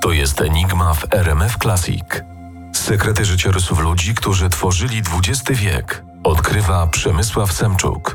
To jest enigma w RMF Classic. Sekrety życiorysów ludzi, którzy tworzyli XX wiek, odkrywa Przemysław Semczuk.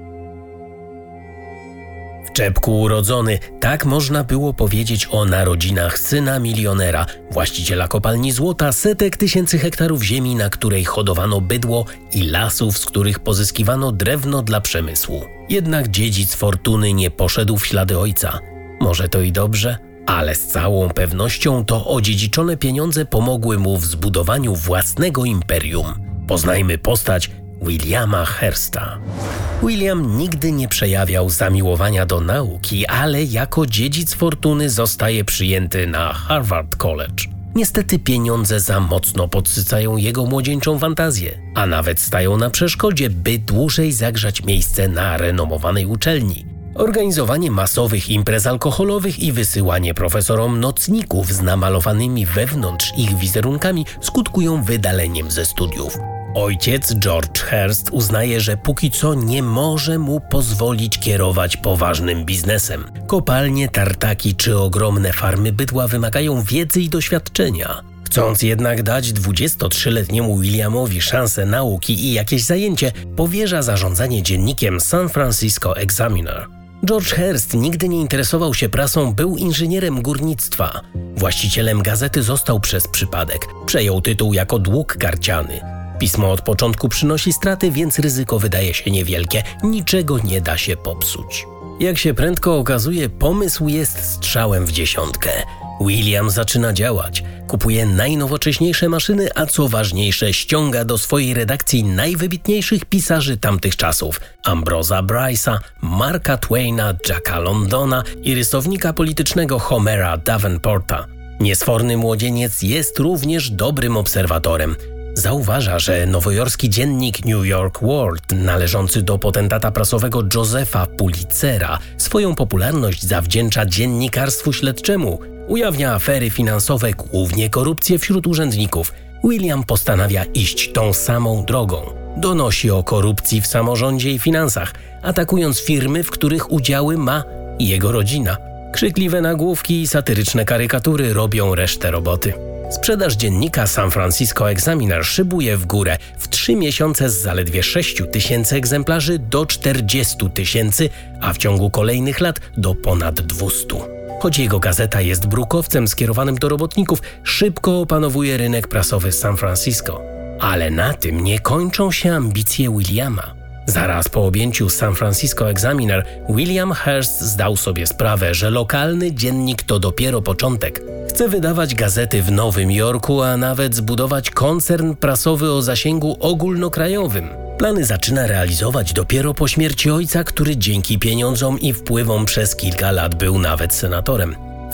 W czepku urodzony, tak można było powiedzieć o narodzinach syna milionera, właściciela kopalni złota, setek tysięcy hektarów ziemi, na której hodowano bydło i lasów, z których pozyskiwano drewno dla przemysłu. Jednak dziedzic fortuny nie poszedł w ślady ojca. Może to i dobrze, ale z całą pewnością to odziedziczone pieniądze pomogły mu w zbudowaniu własnego imperium. Poznajmy postać Williama Hearsta. William nigdy nie przejawiał zamiłowania do nauki, ale jako dziedzic fortuny zostaje przyjęty na Harvard College. Niestety pieniądze za mocno podsycają jego młodzieńczą fantazję, a nawet stają na przeszkodzie, by dłużej zagrzać miejsce na renomowanej uczelni. Organizowanie masowych imprez alkoholowych i wysyłanie profesorom nocników z namalowanymi wewnątrz ich wizerunkami skutkują wydaleniem ze studiów. Ojciec George Hearst uznaje, że póki co nie może mu pozwolić kierować poważnym biznesem. Kopalnie, tartaki czy ogromne farmy bydła wymagają wiedzy i doświadczenia. Chcąc jednak dać 23-letniemu Williamowi szansę nauki i jakieś zajęcie, powierza zarządzanie dziennikiem San Francisco Examiner. George Hearst nigdy nie interesował się prasą, był inżynierem górnictwa. Właścicielem gazety został przez przypadek. Przejął tytuł jako dług karciany. Pismo od początku przynosi straty, więc ryzyko wydaje się niewielkie. Niczego nie da się popsuć. Jak się prędko okazuje, pomysł jest strzałem w dziesiątkę. William zaczyna działać. Kupuje najnowocześniejsze maszyny, a co ważniejsze, ściąga do swojej redakcji najwybitniejszych pisarzy tamtych czasów. Ambrosa Bryce'a, Marka Twaina, Jacka Londona i rysownika politycznego Homera Davenporta. Niesforny młodzieniec jest również dobrym obserwatorem. Zauważa, że nowojorski dziennik New York World, należący do potentata prasowego Josepha Pulitzera, swoją popularność zawdzięcza dziennikarstwu śledczemu. Ujawnia afery finansowe, głównie korupcję wśród urzędników. William postanawia iść tą samą drogą. Donosi o korupcji w samorządzie i finansach, atakując firmy, w których udziały ma jego rodzina. Krzykliwe nagłówki i satyryczne karykatury robią resztę roboty. Sprzedaż dziennika San Francisco Examiner szybuje w górę. W 3 miesiące z zaledwie 6 tysięcy egzemplarzy do 40 tysięcy, a w ciągu kolejnych lat do ponad 200. Choć jego gazeta jest brukowcem skierowanym do robotników, szybko opanowuje rynek prasowy San Francisco. Ale na tym nie kończą się ambicje Williama. Zaraz po objęciu San Francisco Examiner, William Hearst zdał sobie sprawę, że lokalny dziennik to dopiero początek. Chce wydawać gazety w Nowym Jorku, a nawet zbudować koncern prasowy o zasięgu ogólnokrajowym. Plany zaczyna realizować dopiero po śmierci ojca, który dzięki pieniądzom i wpływom przez kilka lat był nawet senatorem. W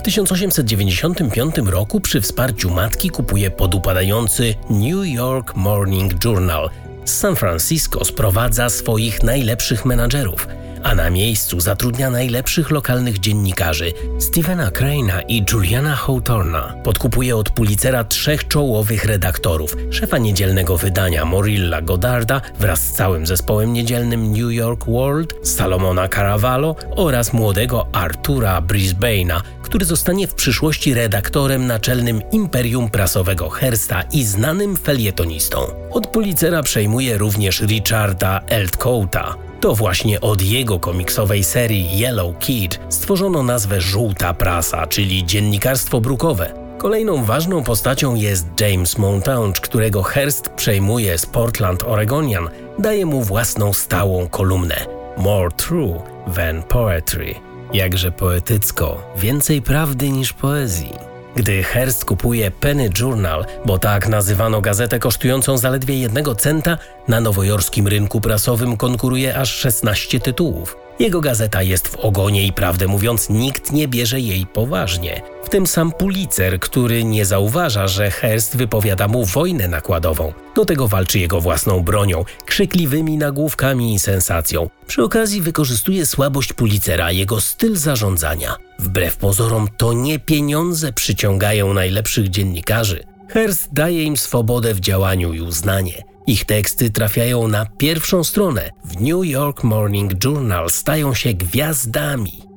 1895 roku przy wsparciu matki kupuje podupadający New York Morning Journal. Z San Francisco sprowadza swoich najlepszych menadżerów, a na miejscu zatrudnia najlepszych lokalnych dziennikarzy Stephena Crane'a i Juliana Hawthorna. Podkupuje od Pulitzera 3 czołowych redaktorów, szefa niedzielnego wydania Morilla Goddarda wraz z całym zespołem niedzielnym New York World, Salomona Caravallo oraz młodego Artura Brisbane'a, który zostanie w przyszłości redaktorem naczelnym imperium prasowego Hearsta i znanym felietonistą. Od Pulitzera przejmuje również Richarda Eltcoata. To właśnie od jego komiksowej serii Yellow Kid stworzono nazwę Żółta Prasa, czyli dziennikarstwo brukowe. Kolejną ważną postacią jest James Montague, którego Hearst przejmuje z Portland Oregonian. Daje mu własną stałą kolumnę More True Than Poetry. Jakże poetycko, więcej prawdy niż poezji. Gdy Hearst kupuje Penny Journal, bo tak nazywano gazetę kosztującą zaledwie 1 centa, na nowojorskim rynku prasowym konkuruje aż 16 tytułów. Jego gazeta jest w ogonie i prawdę mówiąc nikt nie bierze jej poważnie. W tym sam Pulitzer, który nie zauważa, że Hearst wypowiada mu wojnę nakładową. Do tego walczy jego własną bronią, krzykliwymi nagłówkami i sensacją. Przy okazji wykorzystuje słabość Pulitzera, jego styl zarządzania. Wbrew pozorom to nie pieniądze przyciągają najlepszych dziennikarzy. Hearst daje im swobodę w działaniu i uznanie. Ich teksty trafiają na pierwszą stronę. W New York Morning Journal stają się gwiazdami.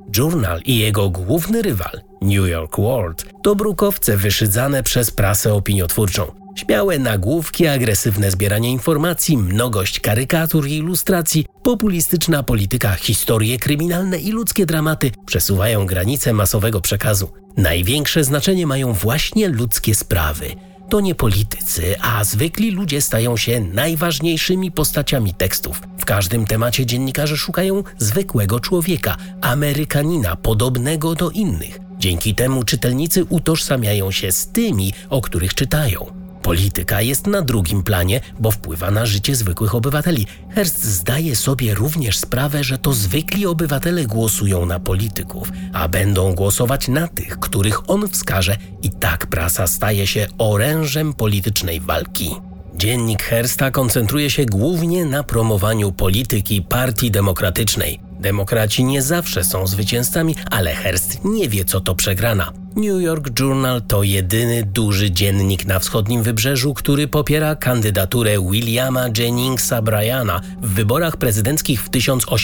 Journal i jego główny rywal, New York World, to brukowce wyszydzane przez prasę opiniotwórczą. Śmiałe nagłówki, agresywne zbieranie informacji, mnogość karykatur i ilustracji, populistyczna polityka, historie kryminalne i ludzkie dramaty przesuwają granice masowego przekazu. Największe znaczenie mają właśnie ludzkie sprawy. To nie politycy, a zwykli ludzie stają się najważniejszymi postaciami tekstów. W każdym temacie dziennikarze szukają zwykłego człowieka, Amerykanina, podobnego do innych. Dzięki temu czytelnicy utożsamiają się z tymi, o których czytają. Polityka jest na drugim planie, bo wpływa na życie zwykłych obywateli. Hearst zdaje sobie również sprawę, że to zwykli obywatele głosują na polityków, a będą głosować na tych, których on wskaże, i tak prasa staje się orężem politycznej walki. Dziennik Hearsta koncentruje się głównie na promowaniu polityki Partii Demokratycznej. Demokraci nie zawsze są zwycięzcami, ale Hearst nie wie, co to przegrana. New York Journal to jedyny duży dziennik na wschodnim wybrzeżu, który popiera kandydaturę Williama Jenningsa Bryana w wyborach prezydenckich w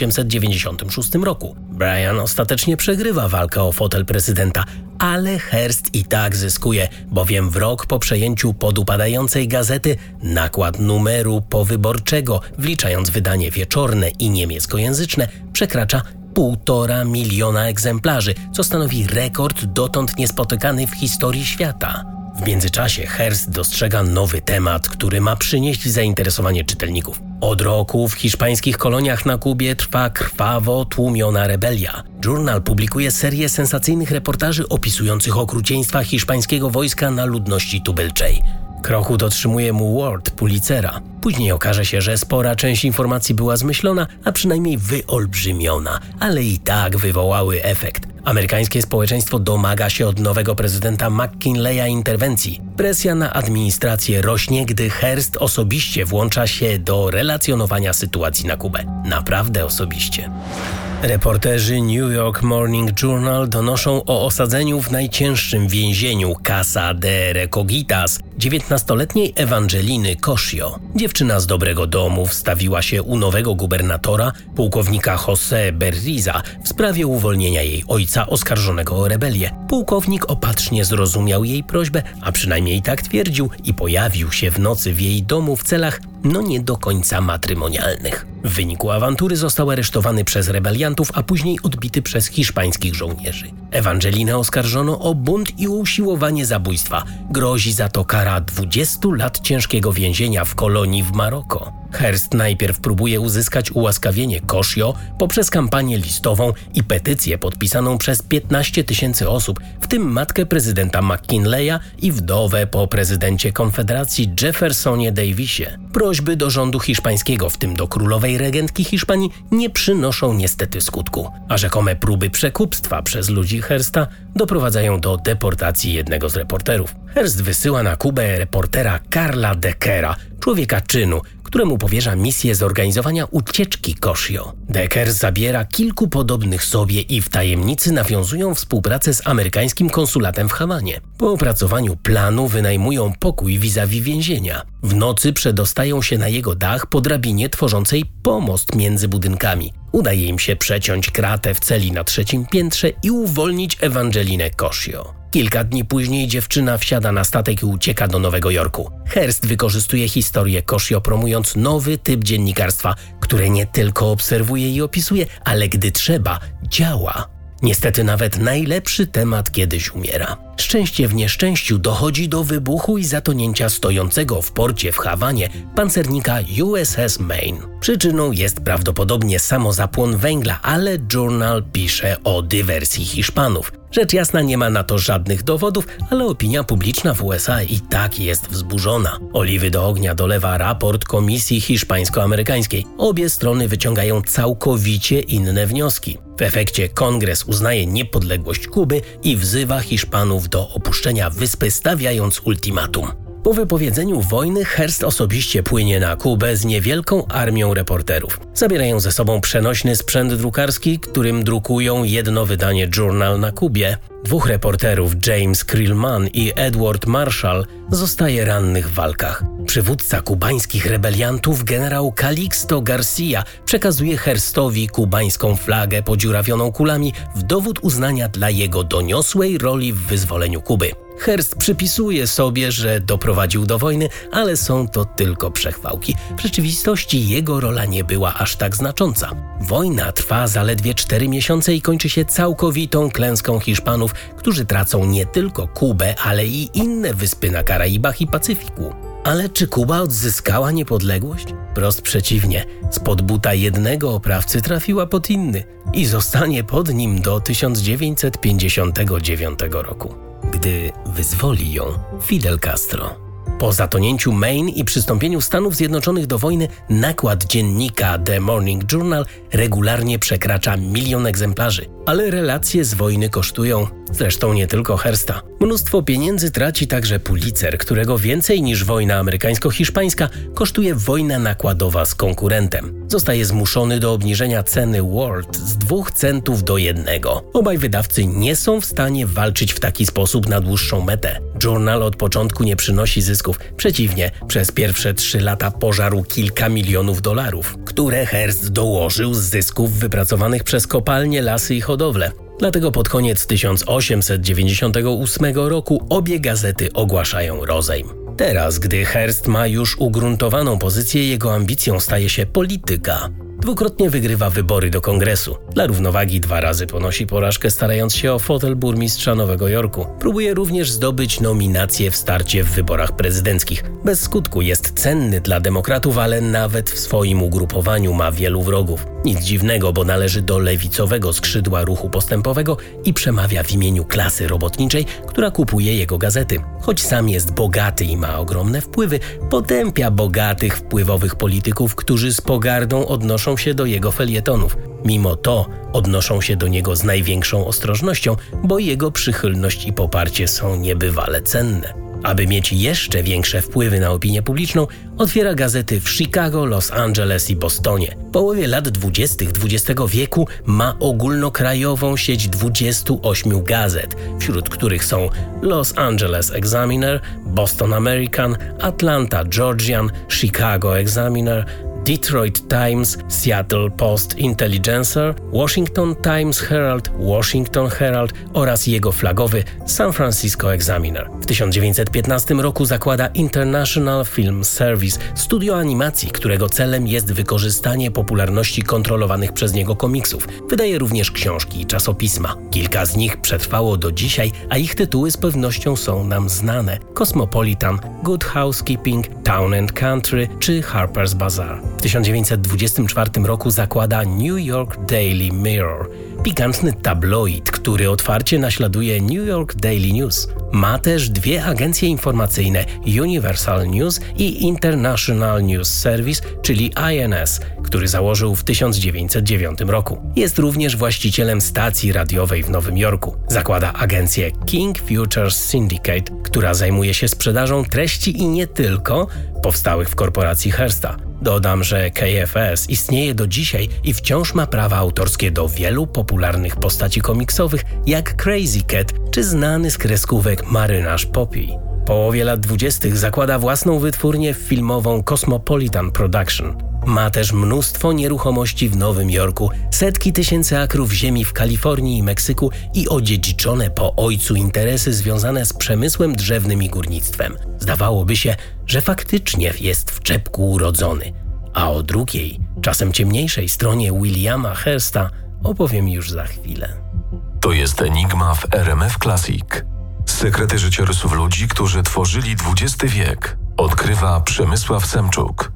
1896 roku. Bryan ostatecznie przegrywa walkę o fotel prezydenta, ale Hearst i tak zyskuje, bowiem w rok po przejęciu podupadającej gazety nakład numeru powyborczego, wliczając wydanie wieczorne i niemieckojęzyczne, przekracza 1,5 miliona egzemplarzy, co stanowi rekord dotąd niespotykany w historii świata. W międzyczasie Hearst dostrzega nowy temat, który ma przynieść zainteresowanie czytelników. Od roku w hiszpańskich koloniach na Kubie trwa krwawo tłumiona rebelia. Journal publikuje serię sensacyjnych reportaży opisujących okrucieństwa hiszpańskiego wojska na ludności tubylczej. Kroku dotrzymuje mu Ward Pulitzera. Później okaże się, że spora część informacji była zmyślona, a przynajmniej wyolbrzymiona, ale i tak wywołały efekt. Amerykańskie społeczeństwo domaga się od nowego prezydenta McKinleya interwencji. Presja na administrację rośnie, gdy Hearst osobiście włącza się do relacjonowania sytuacji na Kubę. Naprawdę osobiście. Reporterzy New York Morning Journal donoszą o osadzeniu w najcięższym więzieniu Casa de Recogitas 19-letniej Evangeliny Cossio. Dziewczyna z dobrego domu wstawiła się u nowego gubernatora, pułkownika José Berriza, w sprawie uwolnienia jej ojca oskarżonego o rebelię. Pułkownik opatrznie zrozumiał jej prośbę, a przynajmniej tak twierdził, i pojawił się w nocy w jej domu w celach nie do końca matrymonialnych. W wyniku awantury został aresztowany przez rebeliantów, a później odbity przez hiszpańskich żołnierzy. Ewangelinę oskarżono o bunt i usiłowanie zabójstwa. Grozi za to kara 20 lat ciężkiego więzienia w kolonii w Maroko. Hearst najpierw próbuje uzyskać ułaskawienie Cossio poprzez kampanię listową i petycję podpisaną przez 15 000 osób, w tym matkę prezydenta McKinleya i wdowę po prezydencie Konfederacji Jeffersonie Davisie. Prośby do rządu hiszpańskiego, w tym do królowej regentki Hiszpanii, nie przynoszą niestety skutku, a rzekome próby przekupstwa przez ludzi Hearsta doprowadzają do deportacji jednego z reporterów. Hearst wysyła na Kubę reportera Karla Deckera, człowieka czynu, któremu powierza misję zorganizowania ucieczki Cossio. Decker zabiera kilku podobnych sobie i w tajemnicy nawiązują współpracę z amerykańskim konsulatem w Hawanie. Po opracowaniu planu wynajmują pokój vis-a-vis więzienia. W nocy przedostają się na jego dach po drabinie tworzącej pomost między budynkami. Udaje im się przeciąć kratę w celi na 3. piętrze i uwolnić Evangelinę Cossio. Kilka dni później dziewczyna wsiada na statek i ucieka do Nowego Jorku. Hearst wykorzystuje historię Cossio, promując nowy typ dziennikarstwa, które nie tylko obserwuje i opisuje, ale gdy trzeba, działa. Niestety nawet najlepszy temat kiedyś umiera. Szczęście w nieszczęściu dochodzi do wybuchu i zatonięcia stojącego w porcie w Hawanie pancernika USS Maine. Przyczyną jest prawdopodobnie samozapłon węgla, ale Journal pisze o dywersji Hiszpanów. Rzecz jasna, nie ma na to żadnych dowodów, ale opinia publiczna w USA i tak jest wzburzona. Oliwy do ognia dolewa raport Komisji Hiszpańsko-Amerykańskiej. Obie strony wyciągają całkowicie inne wnioski. W efekcie Kongres uznaje niepodległość Kuby i wzywa Hiszpanów do opuszczenia wyspy, stawiając ultimatum. Po wypowiedzeniu wojny Hearst osobiście płynie na Kubę z niewielką armią reporterów. Zabierają ze sobą przenośny sprzęt drukarski, którym drukują jedno wydanie Journal na Kubie. 2 reporterów, James Krillman i Edward Marshall, zostaje rannych w walkach. Przywódca kubańskich rebeliantów, generał Calixto Garcia, przekazuje Hearstowi kubańską flagę podziurawioną kulami w dowód uznania dla jego doniosłej roli w wyzwoleniu Kuby. Hearst przypisuje sobie, że doprowadził do wojny, ale są to tylko przechwałki. W rzeczywistości jego rola nie była aż tak znacząca. Wojna trwa zaledwie 4 miesiące i kończy się całkowitą klęską Hiszpanów, którzy tracą nie tylko Kubę, ale i inne wyspy na Karaibach i Pacyfiku. Ale czy Kuba odzyskała niepodległość? Wprost przeciwnie. Spod buta jednego oprawcy trafiła pod inny i zostanie pod nim do 1959 roku, gdy wyzwoli ją Fidel Castro. Po zatonięciu Maine i przystąpieniu Stanów Zjednoczonych do wojny nakład dziennika The Morning Journal regularnie przekracza 1 milion egzemplarzy. Ale relacje z wojny kosztują, zresztą nie tylko Hearsta. Mnóstwo pieniędzy traci także Pulitzer, którego więcej niż wojna amerykańsko-hiszpańska kosztuje wojna nakładowa z konkurentem. Zostaje zmuszony do obniżenia ceny World z 2 centów do 1. Obaj wydawcy nie są w stanie walczyć w taki sposób na dłuższą metę. Journal od początku nie przynosi zysków. Przeciwnie, przez pierwsze 3 lata pożarł kilka milionów dolarów, które Hearst dołożył z zysków wypracowanych przez kopalnie, lasy i hodowlę. Dlatego pod koniec 1898 roku obie gazety ogłaszają rozejm. Teraz, gdy Hearst ma już ugruntowaną pozycję, jego ambicją staje się polityka. 2-krotnie wygrywa wybory do kongresu. Dla równowagi 2 razy ponosi porażkę, starając się o fotel burmistrza Nowego Jorku. Próbuje również zdobyć nominację w starcie w wyborach prezydenckich. Bez skutku, jest cenny dla demokratów, ale nawet w swoim ugrupowaniu ma wielu wrogów. Nic dziwnego, bo należy do lewicowego skrzydła ruchu postępowego i przemawia w imieniu klasy robotniczej, która kupuje jego gazety. Choć sam jest bogaty i ma ogromne wpływy, potępia bogatych, wpływowych polityków, którzy z pogardą odnoszą się do jego felietonów. Mimo to odnoszą się do niego z największą ostrożnością, bo jego przychylność i poparcie są niebywale cenne. Aby mieć jeszcze większe wpływy na opinię publiczną, otwiera gazety w Chicago, Los Angeles i Bostonie. W połowie lat 20. XX wieku ma ogólnokrajową sieć 28 gazet, wśród których są Los Angeles Examiner, Boston American, Atlanta Georgian, Chicago Examiner, Detroit Times, Seattle Post Intelligencer, Washington Times Herald, Washington Herald oraz jego flagowy San Francisco Examiner. W 1915 roku zakłada International Film Service, studio animacji, którego celem jest wykorzystanie popularności kontrolowanych przez niego komiksów. Wydaje również książki i czasopisma. Kilka z nich przetrwało do dzisiaj, a ich tytuły z pewnością są nam znane. Cosmopolitan, Good Housekeeping, Town and Country czy Harper's Bazaar. W 1924 roku zakłada New York Daily Mirror, pikantny tabloid, który otwarcie naśladuje New York Daily News. Ma też 2 agencje informacyjne, Universal News i International News Service, czyli INS, który założył w 1909 roku. Jest również właścicielem stacji radiowej w Nowym Jorku. Zakłada agencję King Futures Syndicate, która zajmuje się sprzedażą treści i nie tylko powstałych w korporacji Hearsta. Dodam, że KFS istnieje do dzisiaj i wciąż ma prawa autorskie do wielu popularnych postaci komiksowych jak Crazy Cat czy znany z kreskówek marynarz Poppy. W połowie lat 20. zakłada własną wytwórnię filmową Cosmopolitan Production. Ma też mnóstwo nieruchomości w Nowym Jorku, setki tysięcy akrów ziemi w Kalifornii i Meksyku i odziedziczone po ojcu interesy związane z przemysłem drzewnym i górnictwem. Zdawałoby się, że faktycznie jest w czepku urodzony. A o drugiej, czasem ciemniejszej stronie Williama Hearsta opowiem już za chwilę. To jest Enigma w RMF Classic. Sekrety życiorysów ludzi, którzy tworzyli XX wiek. Odkrywa Przemysław Semczuk.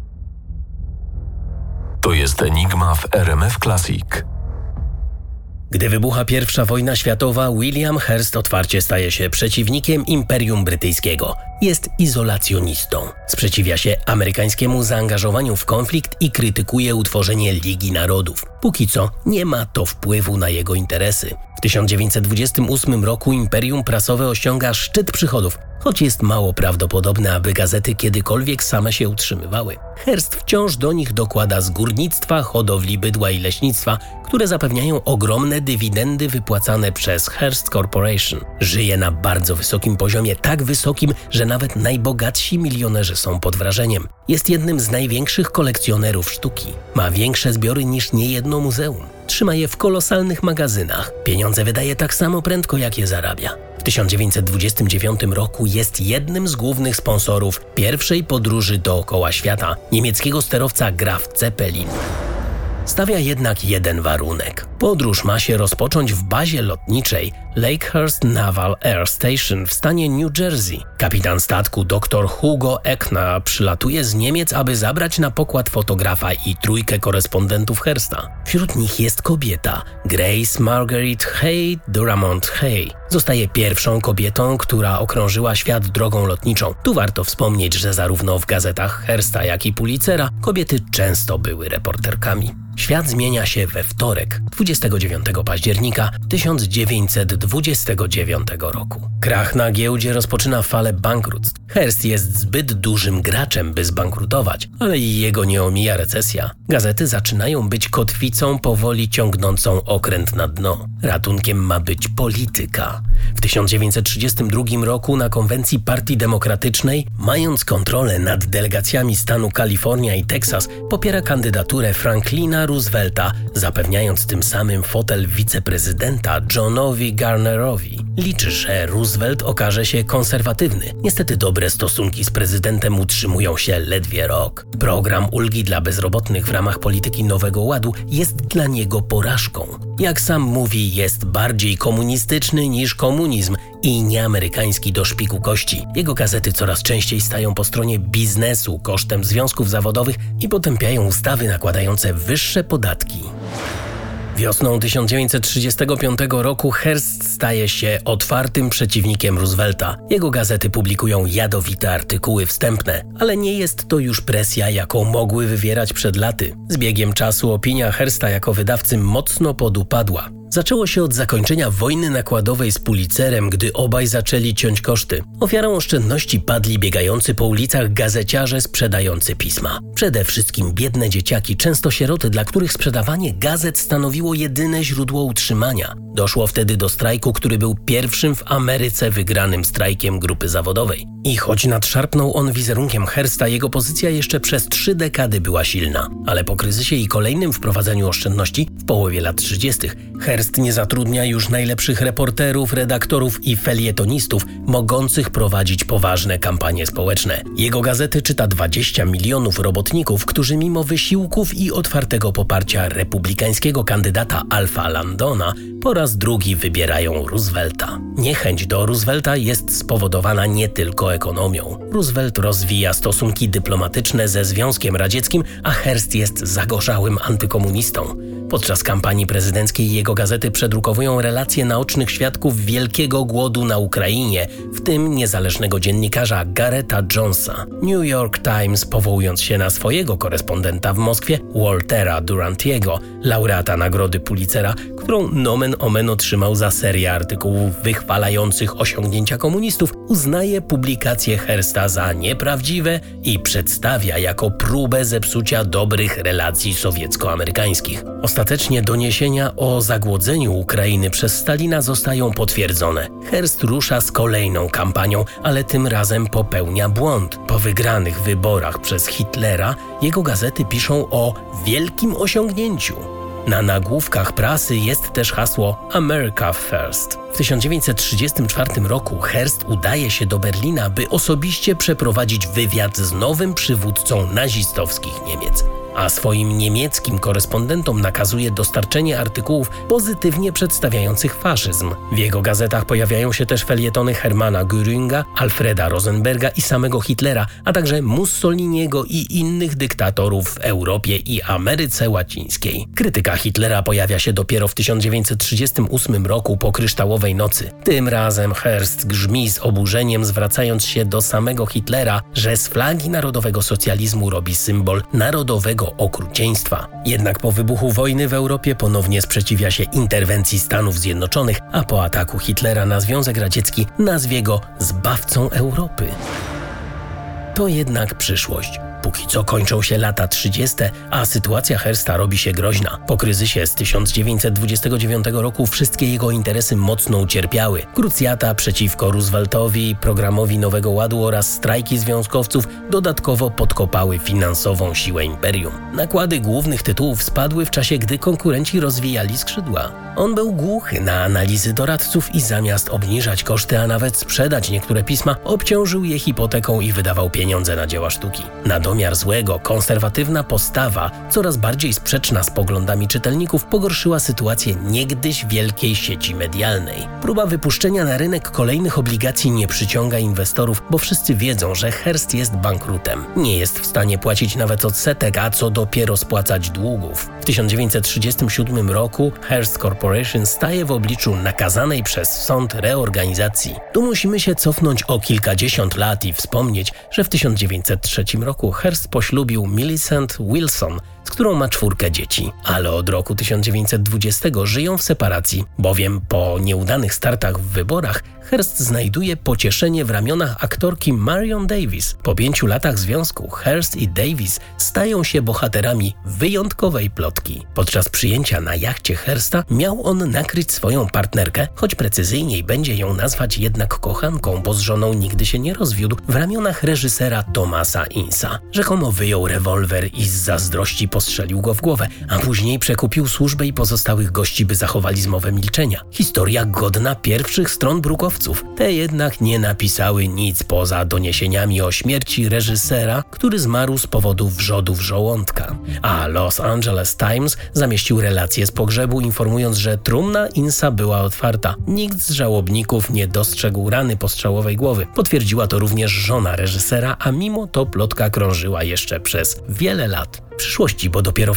To jest Enigma w RMF Classic. Gdy wybucha I wojna światowa, William Hearst otwarcie staje się przeciwnikiem Imperium Brytyjskiego. Jest izolacjonistą. Sprzeciwia się amerykańskiemu zaangażowaniu w konflikt i krytykuje utworzenie Ligi Narodów. Póki co nie ma to wpływu na jego interesy. W 1928 roku Imperium Prasowe osiąga szczyt przychodów, choć jest mało prawdopodobne, aby gazety kiedykolwiek same się utrzymywały. Hearst wciąż do nich dokłada z górnictwa, hodowli bydła i leśnictwa, które zapewniają ogromne dywidendy wypłacane przez Hearst Corporation. Żyje na bardzo wysokim poziomie, tak wysokim, że nawet najbogatsi milionerzy są pod wrażeniem. Jest jednym z największych kolekcjonerów sztuki. Ma większe zbiory niż niejedno muzeum. Trzyma je w kolosalnych magazynach. Pieniądze wydaje tak samo prędko, jak je zarabia. W 1929 roku jest jednym z głównych sponsorów pierwszej podróży dookoła świata, niemieckiego sterowca Graf Zeppelin. Stawia jednak jeden warunek. Podróż ma się rozpocząć w bazie lotniczej Lakehurst Naval Air Station w stanie New Jersey. Kapitan statku dr Hugo Eckner przylatuje z Niemiec, aby zabrać na pokład fotografa i trójkę korespondentów Hearsta. Wśród nich jest kobieta, Grace Marguerite Hay Duramont Hay. Zostaje pierwszą kobietą, która okrążyła świat drogą lotniczą. Tu warto wspomnieć, że zarówno w gazetach Hearsta, jak i Pulitzera kobiety często były reporterkami. Świat zmienia się we wtorek, 29 października 1929 roku. Krach na giełdzie rozpoczyna falę bankructw. Hearst jest zbyt dużym graczem, by zbankrutować, ale i jego nie omija recesja. Gazety zaczynają być kotwicą powoli ciągnącą okręt na dno. Ratunkiem ma być polityka. W 1932 roku na konwencji Partii Demokratycznej, mając kontrolę nad delegacjami stanu Kalifornia i Teksas, popiera kandydaturę Franklina Roosevelta, zapewniając tym samym fotel wiceprezydenta Johnowi Garnerowi. Liczy, że Roosevelt okaże się konserwatywny. Niestety dobre stosunki z prezydentem utrzymują się ledwie rok. Program ulgi dla bezrobotnych w ramach polityki Nowego Ładu jest dla niego porażką. Jak sam mówi, jest bardziej komunistyczny niż komunizm i nieamerykański do szpiku kości. Jego gazety coraz częściej stają po stronie biznesu kosztem związków zawodowych i potępiają ustawy nakładające wyższe podatki. Wiosną 1935 roku Hearst staje się otwartym przeciwnikiem Roosevelta. Jego gazety publikują jadowite artykuły wstępne, ale nie jest to już presja, jaką mogły wywierać przed laty. Z biegiem czasu opinia Hearsta jako wydawcy mocno podupadła. Zaczęło się od zakończenia wojny nakładowej z Pulitzerem, gdy obaj zaczęli ciąć koszty. Ofiarą oszczędności padli biegający po ulicach gazeciarze sprzedający pisma. Przede wszystkim biedne dzieciaki, często sieroty, dla których sprzedawanie gazet stanowiło jedyne źródło utrzymania. Doszło wtedy do strajku, który był pierwszym w Ameryce wygranym strajkiem grupy zawodowej. I choć nadszarpnął on wizerunkiem Hearsta, jego pozycja jeszcze przez 3 dekady była silna. Ale po kryzysie i kolejnym wprowadzeniu oszczędności w połowie lat 30. Hearst nie zatrudnia już najlepszych reporterów, redaktorów i felietonistów mogących prowadzić poważne kampanie społeczne. Jego gazety czyta 20 milionów robotników, którzy mimo wysiłków i otwartego poparcia republikańskiego kandydata Alfa Landona po raz drugi wybierają Roosevelta. Niechęć do Roosevelta jest spowodowana nie tylko ekonomią. Roosevelt rozwija stosunki dyplomatyczne ze Związkiem Radzieckim, a Hearst jest zagorzałym antykomunistą. Podczas kampanii prezydenckiej jego gazety przedrukowują relacje naocznych świadków wielkiego głodu na Ukrainie, w tym niezależnego dziennikarza Garretta Jonesa. New York Times, powołując się na swojego korespondenta w Moskwie, Waltera Durantiego, laureata nagrody Pulitzera, którą nomen omen otrzymał za serię artykułów wychwalających osiągnięcia komunistów, uznaje publikacje Hearsta za nieprawdziwe i przedstawia jako próbę zepsucia dobrych relacji sowiecko-amerykańskich. Ostatecznie doniesienia o zagłodzeniu Ukrainy przez Stalina zostają potwierdzone. Hearst rusza z kolejną kampanią, ale tym razem popełnia błąd. Po wygranych wyborach przez Hitlera jego gazety piszą o wielkim osiągnięciu. Na nagłówkach prasy jest też hasło America First. W 1934 roku Hearst udaje się do Berlina, by osobiście przeprowadzić wywiad z nowym przywódcą nazistowskich Niemiec. a swoim niemieckim korespondentom nakazuje dostarczenie artykułów pozytywnie przedstawiających faszyzm. W jego gazetach pojawiają się też felietony Hermana Göringa, Alfreda Rosenberga i samego Hitlera, a także Mussoliniego i innych dyktatorów w Europie i Ameryce Łacińskiej. Krytyka Hitlera pojawia się dopiero w 1938 roku po Kryształowej Nocy. Tym razem Hearst grzmi z oburzeniem, zwracając się do samego Hitlera, że z flagi narodowego socjalizmu robi symbol narodowego okrucieństwa. Jednak po wybuchu wojny w Europie ponownie sprzeciwia się interwencji Stanów Zjednoczonych, a po ataku Hitlera na Związek Radziecki nazwie go zbawcą Europy. To jednak przyszłość. Póki co kończą się lata 30., a sytuacja Hearsta robi się groźna. Po kryzysie z 1929 roku wszystkie jego interesy mocno ucierpiały. Krucjata przeciwko Rooseveltowi, programowi Nowego Ładu oraz strajki związkowców dodatkowo podkopały finansową siłę imperium. Nakłady głównych tytułów spadły w czasie, gdy konkurenci rozwijali skrzydła. On był głuchy na analizy doradców i zamiast obniżać koszty, a nawet sprzedać niektóre pisma, obciążył je hipoteką i wydawał pieniądze na dzieła sztuki. Na domiar złego, konserwatywna postawa, coraz bardziej sprzeczna z poglądami czytelników, pogorszyła sytuację niegdyś wielkiej sieci medialnej. Próba wypuszczenia na rynek kolejnych obligacji nie przyciąga inwestorów, bo wszyscy wiedzą, że Hearst jest bankrutem. Nie jest w stanie płacić nawet odsetek, a co dopiero spłacać długów. W 1937 roku Hearst Corporation staje w obliczu nakazanej przez sąd reorganizacji. Tu musimy się cofnąć o kilkadziesiąt lat i wspomnieć, że w 1903 roku Hearst poślubił Millicent Wilson, z którą ma 4 dzieci. Ale od roku 1920 żyją w separacji, bowiem po nieudanych startach w wyborach Hearst znajduje pocieszenie w ramionach aktorki Marion Davies. Po 5 latach związku Hearst i Davies stają się bohaterami wyjątkowej plotki. Podczas przyjęcia na jachcie Hearsta miał on nakryć swoją partnerkę, choć precyzyjniej będzie ją nazwać jednak kochanką, bo z żoną nigdy się nie rozwiódł, w ramionach reżysera Thomasa Insa. Rzekomo wyjął rewolwer i z zazdrości postrzelił go w głowę, a później przekupił służbę i pozostałych gości, by zachowali zmowę milczenia. Historia godna pierwszych stron brukowców. Te jednak nie napisały nic poza doniesieniami o śmierci reżysera, który zmarł z powodu wrzodów żołądka. A Los Angeles Times zamieścił relację z pogrzebu, informując, że trumna Insa była otwarta. Nikt z żałobników nie dostrzegł rany postrzałowej głowy. Potwierdziła to również żona reżysera, a mimo to plotka krążyła jeszcze przez wiele lat. W przyszłości, bo dopiero w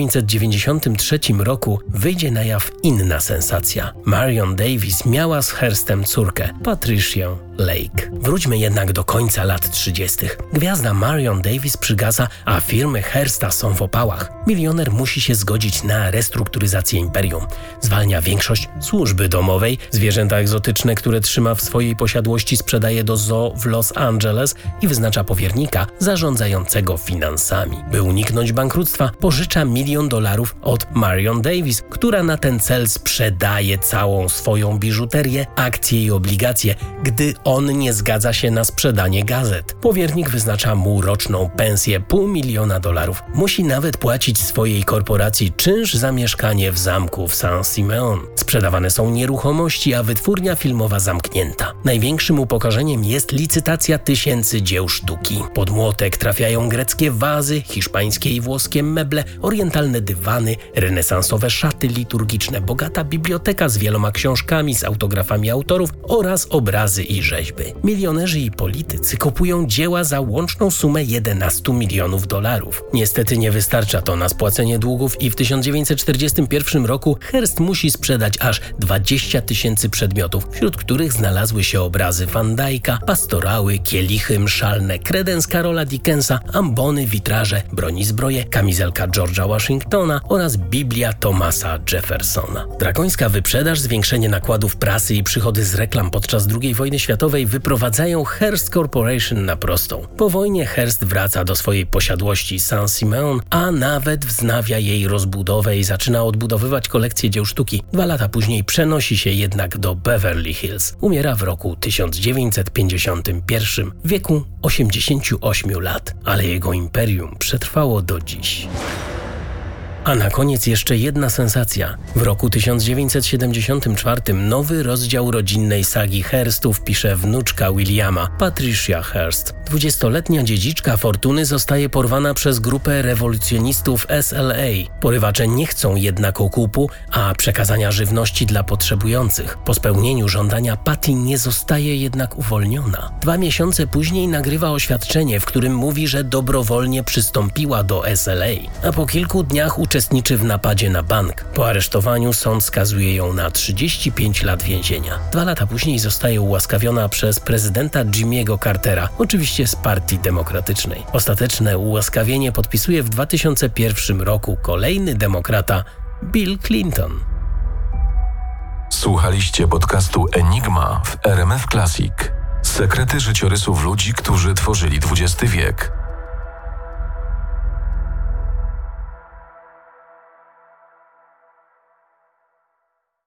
1993 roku wyjdzie na jaw inna sensacja. Marion Davies miała z Hearstem córkę, Patricię Lake. Wróćmy jednak do końca lat 30. Gwiazda Marion Davies przygasa, a firmy Hearsta są w opałach. Milioner musi się zgodzić na restrukturyzację imperium. Zwalnia większość służby domowej, zwierzęta egzotyczne, które trzyma w swojej posiadłości, sprzedaje do zoo w Los Angeles i wyznacza powiernika zarządzającego finansami. By uniknąć bankructwa, pożycza $1 milion od Marion Davies, która na ten cel sprzedaje całą swoją biżuterię, akcje i obligacje, gdy on nie zgadza się na sprzedanie gazet. Powiernik wyznacza mu roczną pensję $500 000. Musi nawet płacić swojej korporacji czynsz za mieszkanie w zamku w Saint-Simeon. Sprzedawane są nieruchomości, a wytwórnia filmowa zamknięta. Największym upokorzeniem jest licytacja tysięcy dzieł sztuki. Pod młotek trafiają greckie wazy, hiszpańskie i włoskie meble, orientalne dywany, renesansowe szaty liturgiczne, bogata biblioteka z wieloma książkami z autografami autorów oraz obrazy i rzeźby. Milionerzy i politycy kupują dzieła za łączną sumę $11 milionów. Niestety nie wystarcza to na spłacenie długów i w 1941 roku Hearst musi sprzedać aż 20 000 przedmiotów, wśród których znalazły się obrazy Van Dycka, pastorały, kielichy mszalne, kredens Karola Dickensa, ambony, witraże, broń i zbroje, kamizelka George'a Washingtona oraz Biblia Thomasa Jeffersona. Drakońska wyprzedaż, zwiększenie nakładów prasy i przychody z reklam podczas II wojny światowej wyprowadzają Hearst Corporation na prostą. Po wojnie Hearst wraca do swojej posiadłości Saint-Simeon, a nawet wznawia jej rozbudowę i zaczyna odbudowywać kolekcję dzieł sztuki. 2 lata później przenosi się jednak do Beverly Hills. Umiera w roku 1951 w wieku 88 lat, ale jego imperium przetrwało do dziś. A na koniec jeszcze jedna sensacja. W roku 1974 nowy rozdział rodzinnej sagi Hearstów pisze wnuczka Williama, Patricia Hearst. 20-letnia dziedziczka fortuny zostaje porwana przez grupę rewolucjonistów SLA. Porywacze nie chcą jednak okupu, a przekazania żywności dla potrzebujących. Po spełnieniu żądania Patty nie zostaje jednak uwolniona. 2 miesiące później nagrywa oświadczenie, w którym mówi, że dobrowolnie przystąpiła do SLA, a po kilku dniach uczestniczy w napadzie na bank. Po aresztowaniu sąd skazuje ją na 35 lat więzienia. 2 lata później zostaje ułaskawiona przez prezydenta Jimmy'ego Cartera, oczywiście z Partii Demokratycznej. Ostateczne ułaskawienie podpisuje w 2001 roku kolejny demokrata Bill Clinton. Słuchaliście podcastu Enigma w RMF Classic. Sekrety życiorysów ludzi, którzy tworzyli XX wiek.